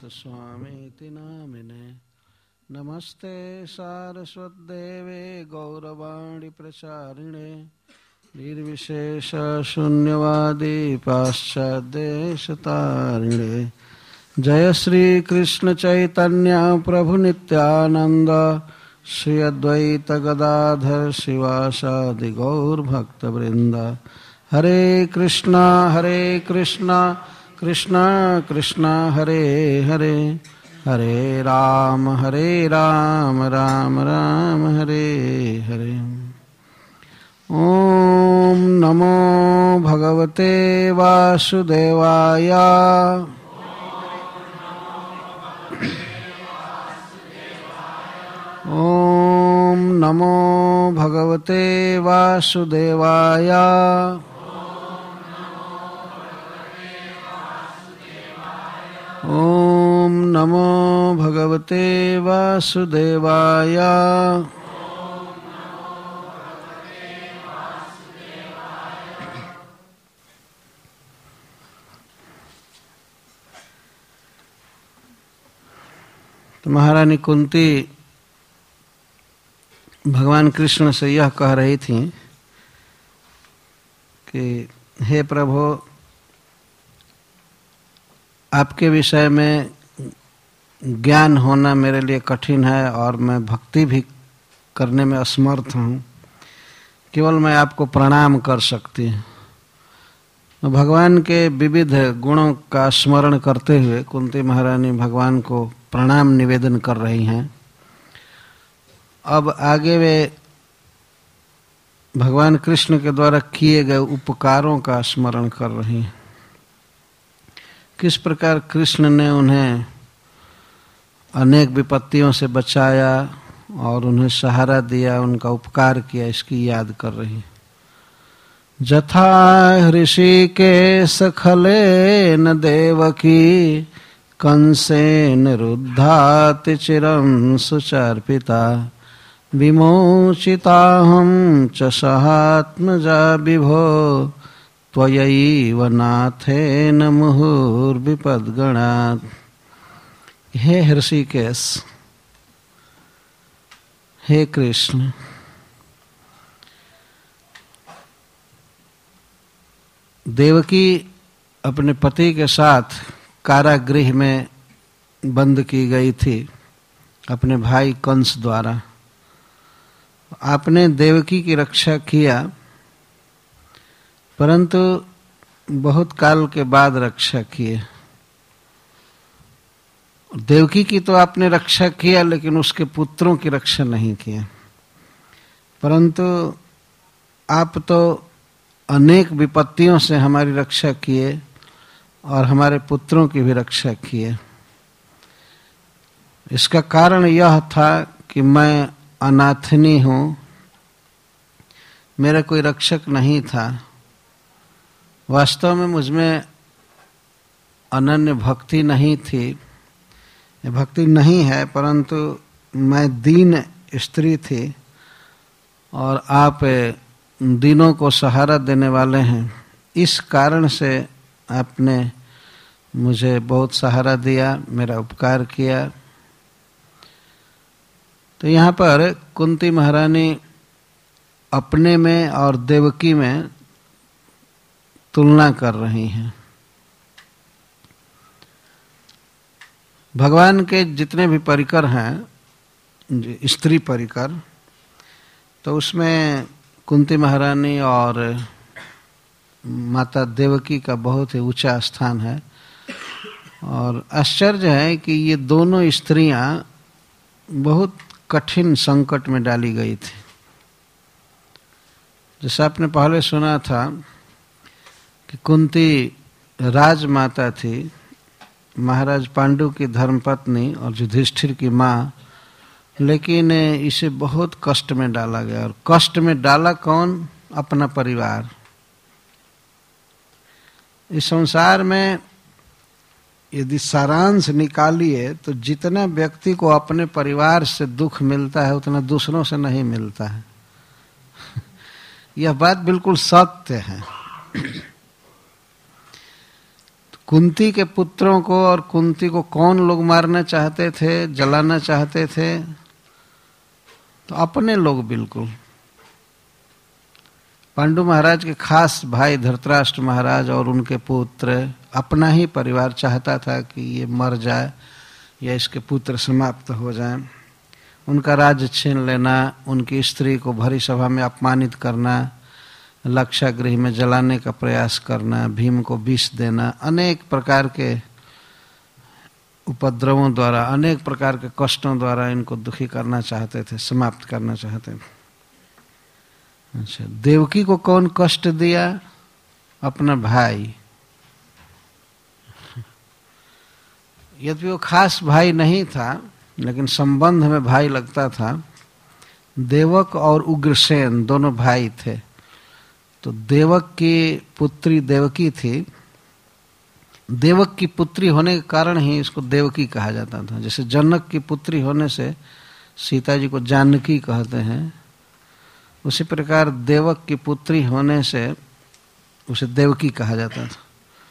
स्वामीति नामिने। नमस्ते सारस्वतदेवे गौरवाणी प्रचारिणे निर्विशेष शून्यवादी पाश्चादेशतारिणे। जय श्री कृष्ण चैतन्य प्रभु नित्यानंद श्री अद्वैत गदाधर शिवासादि गौर भक्त वृंद। हरे कृष्णा कृष्णा कृष्णा हरे हरे, हरे राम राम राम हरे हरे। ओम नमो भगवते वासुदेवाय। ओम नमो भगवते वासुदेवाय। ओम नमो भगवते वासुदेवाय। तो महारानी कुंती भगवान कृष्ण से यह कह रही थी कि हे प्रभु, आपके विषय में ज्ञान होना मेरे लिए कठिन है और मैं भक्ति भी करने में असमर्थ हूँ, केवल मैं आपको प्रणाम कर सकती हूँ। तो भगवान के विविध गुणों का स्मरण करते हुए कुंती महारानी भगवान को प्रणाम निवेदन कर रही हैं। अब आगे वे भगवान कृष्ण के द्वारा किए गए उपकारों का स्मरण कर रही हैं। किस प्रकार कृष्ण ने उन्हें अनेक विपत्तियों से बचाया और उन्हें सहारा दिया, उनका उपकार किया, इसकी याद कर रही हैं। जथा हृषिकेश खलेन देवकी कंसेन रुद्धाति चिरं सुचार्पिता विमोचिताहं च सहात्मजा विभो त्वयैव नाथेन मुहुर्विपद्गणात्। हे हृषिकेश, हे कृष्ण, देवकी अपने पति के साथ कारागृह में बंद की गई थी अपने भाई कंस द्वारा। आपने देवकी की रक्षा किया, परंतु बहुत काल के बाद रक्षा किए। देवकी की तो आपने रक्षा किया, लेकिन उसके पुत्रों की रक्षा नहीं किया। परंतु आप तो अनेक विपत्तियों से हमारी रक्षा किए और हमारे पुत्रों की भी रक्षा किए। इसका कारण यह था कि मैं अनाथनी हूँ, मेरा कोई रक्षक नहीं था। वास्तव में मुझमें अनन्य भक्ति नहीं थी, ये भक्ति नहीं है, परंतु मैं दीन स्त्री थी और आप दीनों को सहारा देने वाले हैं। इस कारण से आपने मुझे बहुत सहारा दिया, मेरा उपकार किया। तो यहाँ पर कुंती महारानी अपने में और देवकी में तुलना कर रही हैं। भगवान के जितने भी परिकर हैं, स्त्री परिकर, तो उसमें कुंती महारानी और माता देवकी का बहुत ही ऊंचा स्थान है। और आश्चर्य है कि ये दोनों स्त्रियां बहुत कठिन संकट में डाली गई थी। जैसा आपने पहले सुना था कि कुंती राजमाता थी, महाराज पांडु की धर्मपत्नी और युधिष्ठिर की माँ, लेकिन इसे बहुत कष्ट में डाला गया। और कष्ट में डाला कौन? अपना परिवार। इस संसार में यदि सारांश निकालिए तो जितना व्यक्ति को अपने परिवार से दुख मिलता है उतना दूसरों से नहीं मिलता है। यह बात बिल्कुल सत्य है। कुंती के पुत्रों को और कुंती को कौन लोग मारना चाहते थे, जलाना चाहते थे? तो अपने लोग बिल्कुल। पांडु महाराज के खास भाई धृतराष्ट्र महाराज और उनके पुत्र, अपना ही परिवार चाहता था कि ये मर जाए या इसके पुत्र समाप्त हो जाएं। उनका राज्य छीन लेना, उनकी स्त्री को भरी सभा में अपमानित करना, लाक्षागृह में जलाने का प्रयास करना, भीम को विष देना, अनेक प्रकार के उपद्रवों द्वारा, अनेक प्रकार के कष्टों द्वारा इनको दुखी करना चाहते थे, समाप्त करना चाहते थे। अच्छा, देवकी को कौन कष्ट दिया? अपना भाई। यद्यपि वो खास भाई नहीं था, लेकिन संबंध में भाई लगता था। देवक और उग्रसेन दोनों भाई थे। तो देवक की पुत्री देवकी थी। देवक की पुत्री होने के कारण ही इसको देवकी कहा जाता था। जैसे जनक की पुत्री होने से सीता जी को जानकी कहते हैं, उसी प्रकार देवक की पुत्री होने से उसे देवकी कहा जाता था।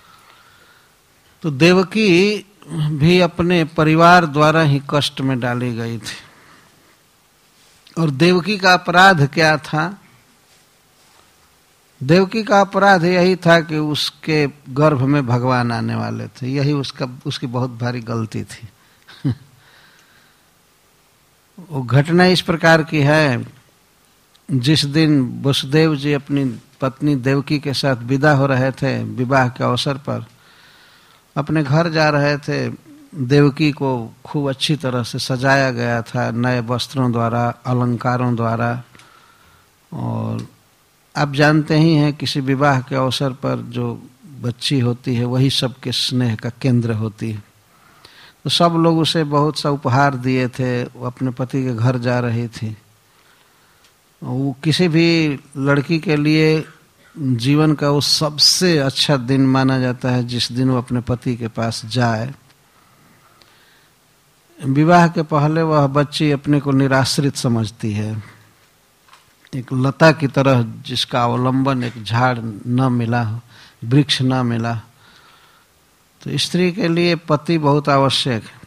तो देवकी भी अपने परिवार द्वारा ही कष्ट में डाली गई थी। और देवकी का अपराध क्या था? देवकी का अपराध यही था कि उसके गर्भ में भगवान आने वाले थे। यही उसकी बहुत भारी गलती थी। वो घटना इस प्रकार की है, जिस दिन वसुदेव जी अपनी पत्नी देवकी के साथ विदा हो रहे थे, विवाह के अवसर पर अपने घर जा रहे थे, देवकी को खूब अच्छी तरह से सजाया गया था, नए वस्त्रों द्वारा, अलंकारों द्वारा। और आप जानते ही हैं, किसी विवाह के अवसर पर जो बच्ची होती है वही सबके स्नेह का केंद्र होती है। तो सब लोग उसे बहुत सा उपहार दिए थे। वो अपने पति के घर जा रही थी। वो किसी भी लड़की के लिए जीवन का वो सबसे अच्छा दिन माना जाता है जिस दिन वो अपने पति के पास जाए। विवाह के पहले वह बच्ची अपने को निराश्रित समझती है, एक लता की तरह जिसका अवलंबन एक झाड़ न मिला हो, वृक्ष न मिला। तो स्त्री के लिए पति बहुत आवश्यक है।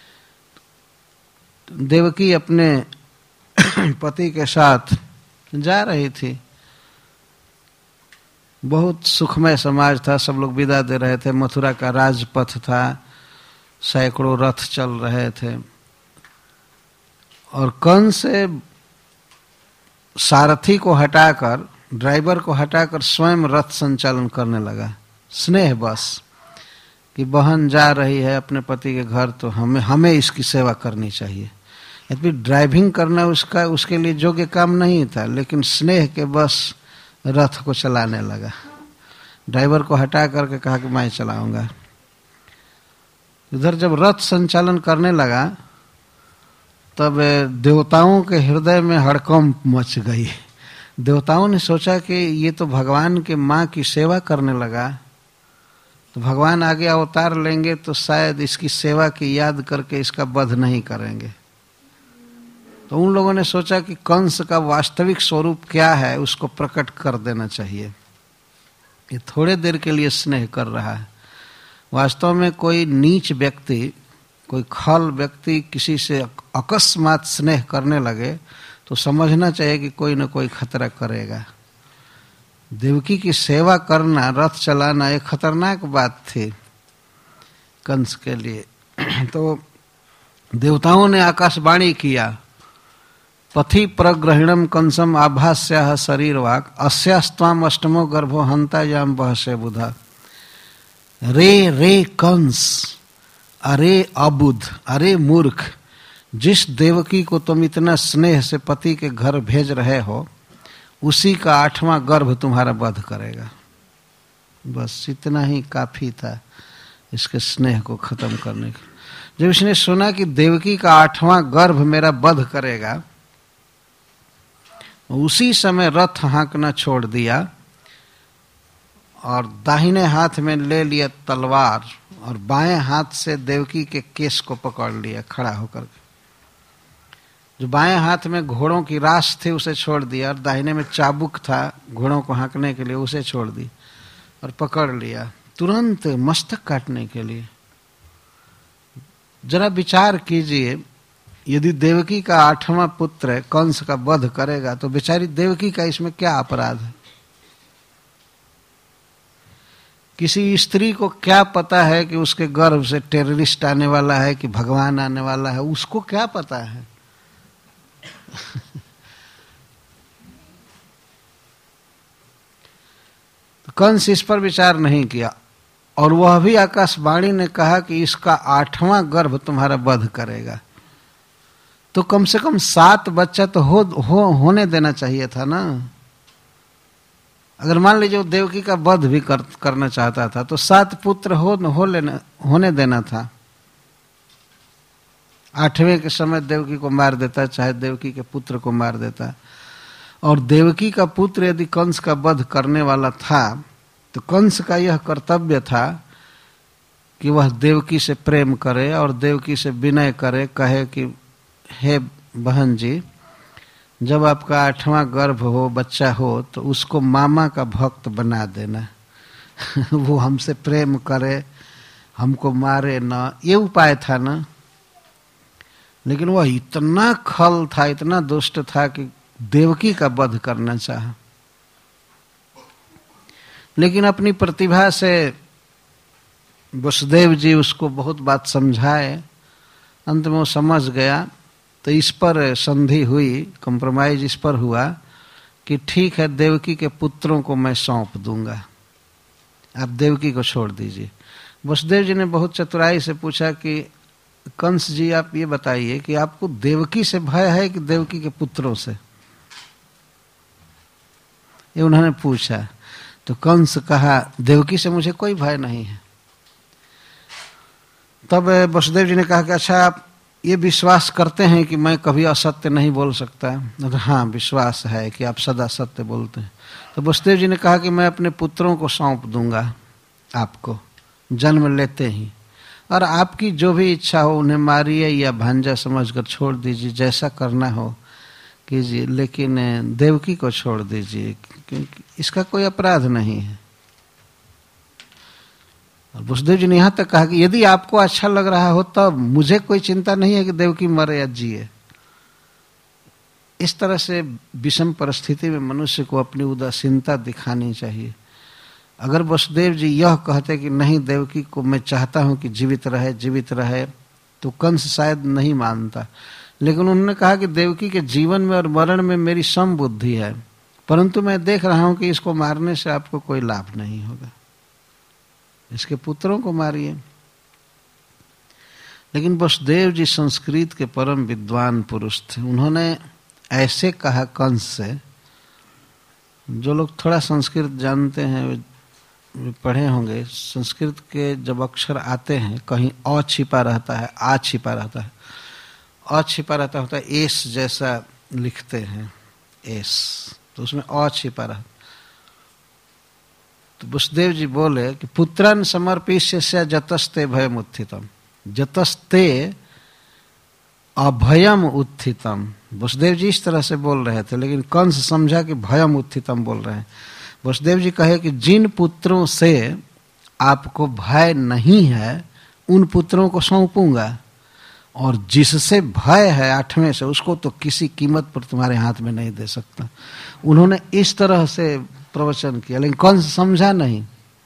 देवकी अपने पति के साथ जा रही थी। बहुत सुखमय समाज था, सब लोग विदा दे रहे थे। मथुरा का राजपथ था, सैकड़ों रथ चल रहे थे। और कंस से सारथी को हटाकर, ड्राइवर को हटाकर स्वयं रथ संचालन करने लगा, स्नेह बस, कि बहन जा रही है अपने पति के घर तो हमें इसकी सेवा करनी चाहिए। यद्यपि ड्राइविंग करना उसके लिए योग्य काम नहीं था, लेकिन स्नेह के बस रथ को चलाने लगा। ड्राइवर को हटा करके कहा कि मैं चलाऊंगा। इधर जब रथ संचालन करने लगा तब देवताओं के हृदय में हड़कंप मच गई। देवताओं ने सोचा कि ये तो भगवान के माँ की सेवा करने लगा, तो भगवान आगे अवतार लेंगे तो शायद इसकी सेवा की याद करके इसका वध नहीं करेंगे। तो उन लोगों ने सोचा कि कंस का वास्तविक स्वरूप क्या है उसको प्रकट कर देना चाहिए। ये थोड़े देर के लिए स्नेह कर रहा है, वास्तव में कोई नीच व्यक्ति, कोई खल व्यक्ति किसी से अकस्मात स्नेह करने लगे तो समझना चाहिए कि कोई न कोई खतरा करेगा। देवकी की सेवा करना, रथ चलाना एक खतरनाक बात थी कंस के लिए। तो देवताओं ने आकाशवाणी किया, पथि प्रग्रहिणम कंसम आभास्याः शरीरवाक् अस्यास्त्वाम अष्टमो गर्भो हंता याम बहसे बुधा। रे कंस, अरे अबुध, अरे मूर्ख, जिस देवकी को तुम इतना स्नेह से पति के घर भेज रहे हो उसी का 8वां गर्भ तुम्हारा वध करेगा। बस इतना ही काफी था इसके स्नेह को खत्म करने का। जब इसने सुना कि देवकी का 8वां गर्भ मेरा वध करेगा, उसी समय रथ हाँकना छोड़ दिया और दाहिने हाथ में ले लिया तलवार और बाएं हाथ से देवकी के केस को पकड़ लिया खड़ा होकर के। जो बाएं हाथ में घोड़ों की राश थी उसे छोड़ दिया और दाहिने में चाबुक था घोड़ों को हाँकने के लिए, उसे छोड़ दी और पकड़ लिया तुरंत मस्तक काटने के लिए। जरा विचार कीजिए, यदि देवकी का 8वां पुत्र कंस का वध करेगा तो बेचारी देवकी का इसमें क्या अपराध है? किसी स्त्री को क्या पता है कि उसके गर्भ से टेररिस्ट आने वाला है कि भगवान आने वाला है? उसको क्या पता है? तो कंस इस पर विचार नहीं किया, और वह भी आकाशवाणी ने कहा कि इसका 8वां गर्भ तुम्हारा वध करेगा। तो कम से कम 7 बच्चा तो होने देना चाहिए था ना। अगर मान लीजिए वो देवकी का वध भी करना चाहता था तो 7 पुत्र होने देना था। 8वें के समय देवकी को मार देता, चाहे देवकी के पुत्र को मार देता। और देवकी का पुत्र यदि कंस का वध करने वाला था तो कंस का यह कर्तव्य था कि वह देवकी से प्रेम करे और देवकी से विनय करे, कहे कि हे बहन जी, जब आपका 8वां गर्भ हो, बच्चा हो, तो उसको मामा का भक्त बना देना। वो हमसे प्रेम करे, हमको मारे ना, ये उपाय था ना। लेकिन वह इतना खल था, इतना दुष्ट था कि देवकी का वध करना चाहा। लेकिन अपनी प्रतिभा से वसुदेव जी उसको बहुत बात समझाए, अंत में वो समझ गया। तो इस पर संधि हुई, कॉम्प्रोमाइज इस पर हुआ कि ठीक है, देवकी के पुत्रों को मैं सौंप दूंगा, आप देवकी को छोड़ दीजिए। वसुदेव जी ने बहुत चतुराई से पूछा कि कंस जी, आप ये बताइए कि आपको देवकी से भय है कि देवकी के पुत्रों से? ये उन्होंने पूछा। तो कंस कहा, देवकी से मुझे कोई भय नहीं है। तब वसुदेव जी ने कहा कि अच्छा, आप ये विश्वास करते हैं कि मैं कभी असत्य नहीं बोल सकता? तो हाँ, विश्वास है कि आप सदा सत्य बोलते हैं। तो वसुदेव जी ने कहा कि मैं अपने पुत्रों को सौंप दूंगा आपको जन्म लेते ही, और आपकी जो भी इच्छा हो उन्हें मारिए या भांजा समझकर छोड़ दीजिए, जैसा करना हो कीजिए, लेकिन देवकी को छोड़ दीजिए क्योंकि इसका कोई अपराध नहीं है। और वसुदेव जी ने यहां तक कहा कि यदि आपको अच्छा लग रहा हो तब मुझे कोई चिंता नहीं है कि देवकी मरे या जिए। इस तरह से विषम परिस्थिति में मनुष्य को अपनी उदासीनता दिखानी चाहिए। अगर वसुदेव जी यह कहते कि नहीं, देवकी को मैं चाहता हूं कि जीवित रहे, तो कंस शायद नहीं मानता। लेकिन उन्होंने कहा कि देवकी के जीवन में और मरण में मेरी सम बुद्धि है, परंतु मैं देख रहा हूं कि इसको मारने से आपको कोई लाभ नहीं होगा, इसके पुत्रों को मारिए। लेकिन वसुदेव जी संस्कृत के परम विद्वान पुरुष थे। उन्होंने ऐसे कहा कंस से, जो लोग थोड़ा संस्कृत जानते हैं, पढ़े होंगे, संस्कृत के जब अक्षर आते हैं कहीं अ छिपा रहता है, आ छिपा रहता है, अ छिपा रहता होता है, एस जैसा लिखते हैं, एस, तो उसमें अ छिपा रहता। तो वसुदेव जी बोले कि पुत्रान समर्पिष्य जतस्ते भयम उत्थितम, जतस्ते अभयम उत्थितम। वसुदेव जी इस तरह से बोल रहे थे, लेकिन कंस समझा कि भयम उत्थितम बोल रहे हैं। वसुदेव जी कहे कि जिन पुत्रों से आपको भय नहीं है उन पुत्रों को सौंपूंगा, और जिससे भय है 8वें से, उसको तो किसी कीमत पर तुम्हारे हाथ में नहीं दे सकता। उन्होंने इस तरह से प्रवचन किया, लेकिन कंस समझा नहीं।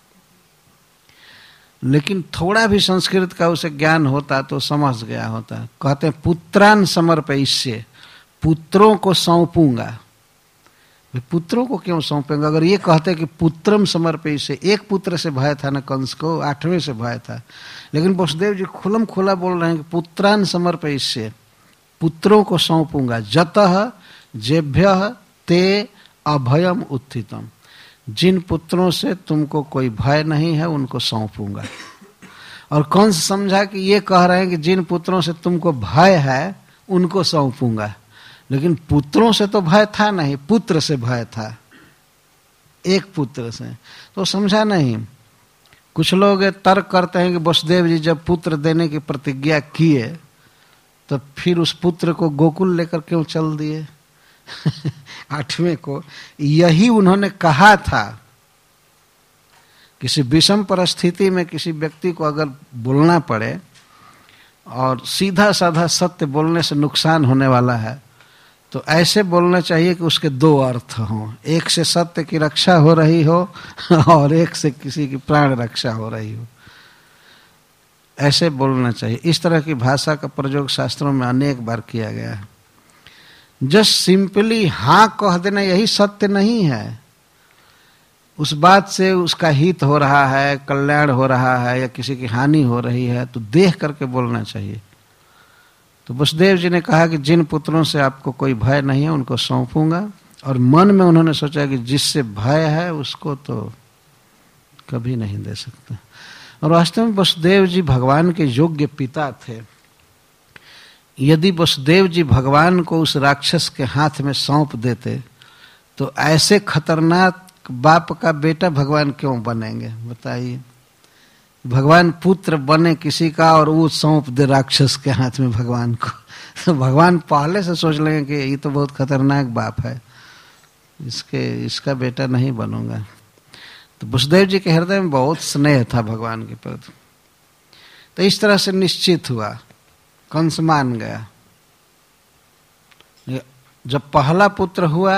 लेकिन थोड़ा भी संस्कृत का उसे ज्ञान होता तो समझ गया होता। कहते हैं पुत्रान समर्पयिष्ये, पुत्रों को सौंपूंगा। पुत्रों को क्यों सौंपेंगे? अगर ये कहते कि पुत्रम समर्पयिष्ये, एक पुत्र से भय था ना कंस को, 8वें से भय था। लेकिन वसुदेव जी खुलम खुला बोल रहे हैं कि पुत्रान समर्पयिष्ये, पुत्रों को सौंपूंगा, जतः जेभ्यः ते अभयम उत्थितम, जिन पुत्रों से तुमको कोई भय नहीं है उनको सौंपूंगा। और कंस समझा कि ये कह रहे हैं कि जिन पुत्रों से तुमको भय है उनको सौंपूंगा, लेकिन पुत्रों से तो भय था नहीं, पुत्र से भय था, एक पुत्र से, तो समझा नहीं। कुछ लोग तर्क करते हैं कि वसुदेव जी जब पुत्र देने की प्रतिज्ञा किए तो फिर उस पुत्र को गोकुल लेकर क्यों चल दिए 8वें को? यही उन्होंने कहा था किसी विषम परिस्थिति में किसी व्यक्ति को अगर बोलना पड़े और सीधा साधा सत्य बोलने से नुकसान होने वाला है, तो ऐसे बोलना चाहिए कि उसके दो अर्थ हों, एक से सत्य की रक्षा हो रही हो और एक से किसी की प्राण रक्षा हो रही हो। ऐसे बोलना चाहिए। इस तरह की भाषा का प्रयोग शास्त्रों में अनेक बार किया गया है। जस्ट सिंपली हाँ कह देना यही सत्य नहीं है। उस बात से उसका हित हो रहा है, कल्याण हो रहा है या किसी की हानि हो रही है, तो देख करके बोलना चाहिए। तो वसुदेव जी ने कहा कि जिन पुत्रों से आपको कोई भय नहीं है उनको सौंपूंगा, और मन में उन्होंने सोचा कि जिससे भय है उसको तो कभी नहीं दे सकता। और वास्तव में वसुदेव जी भगवान के योग्य पिता थे। यदि वसुदेव जी भगवान को उस राक्षस के हाथ में सौंप देते तो ऐसे खतरनाक बाप का बेटा भगवान क्यों बनेंगे, बताइए। भगवान पुत्र बने किसी का और वो सौंप दे राक्षस के हाथ में भगवान को, तो भगवान पहले से सोच लेंगे कि ये तो बहुत खतरनाक बाप है, इसका बेटा नहीं बनूंगा। तो वसुदेव जी के हृदय में बहुत स्नेह था भगवान के प्रति। तो इस तरह से निश्चित हुआ, कंस मान गया। जब पहला पुत्र हुआ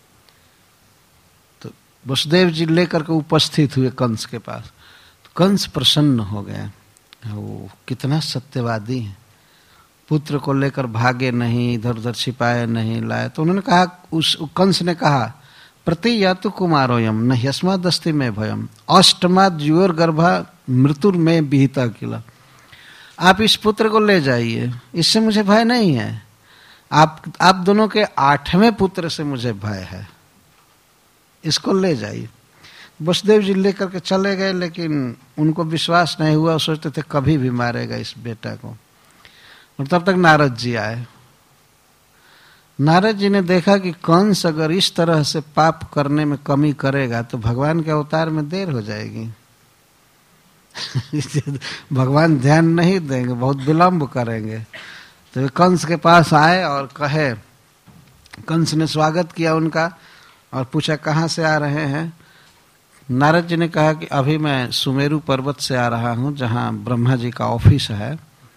तो वसुदेव जी लेकर के उपस्थित हुए कंस के पास। तो कंस प्रसन्न हो गया, वो कितना सत्यवादी है, पुत्र को लेकर भागे नहीं, इधर उधर छिपाए नहीं, लाए। तो उन्होंने कहा, उस कंस ने कहा, प्रति यातु कुमारोयम न ह्यस्मादस्ति में भयम अष्टमाद युवर गर्भा मृत्युर में विहिता किला। आप इस पुत्र को ले जाइए, इससे मुझे भय नहीं है। आप दोनों के 8वें पुत्र से मुझे भय है, इसको ले जाइए। वसुदेव जी लेकर के चले गए, लेकिन उनको विश्वास नहीं हुआ। सोचते थे कभी भी मारेगा इस बेटा को। और तब तक नारद जी आए। नारद जी ने देखा कि कंस अगर इस तरह से पाप करने में कमी करेगा तो भगवान के अवतार में देर हो जाएगी। भगवान ध्यान नहीं देंगे, बहुत विलंब करेंगे। तो वे कंस के पास आए और कहे, कंस ने स्वागत किया उनका और पूछा कहाँ से आ रहे हैं। नारद जी ने कहा कि अभी मैं सुमेरु पर्वत से आ रहा हूँ, जहाँ ब्रह्मा जी का ऑफिस है।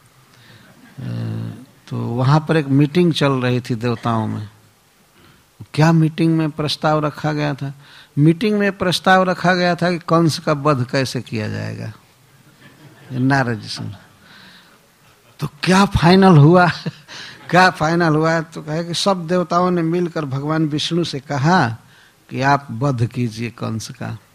तो वहाँ पर एक मीटिंग चल रही थी देवताओं में। क्या मीटिंग में प्रस्ताव रखा गया था? मीटिंग में प्रस्ताव रखा गया था कि कंस का वध कैसे किया जाएगा। नारद जी सुन, तो क्या फाइनल हुआ? क्या फाइनल हुआ? तो कहे कि सब देवताओं ने मिलकर भगवान विष्णु से कहा कि आप वध कीजिए कंस का।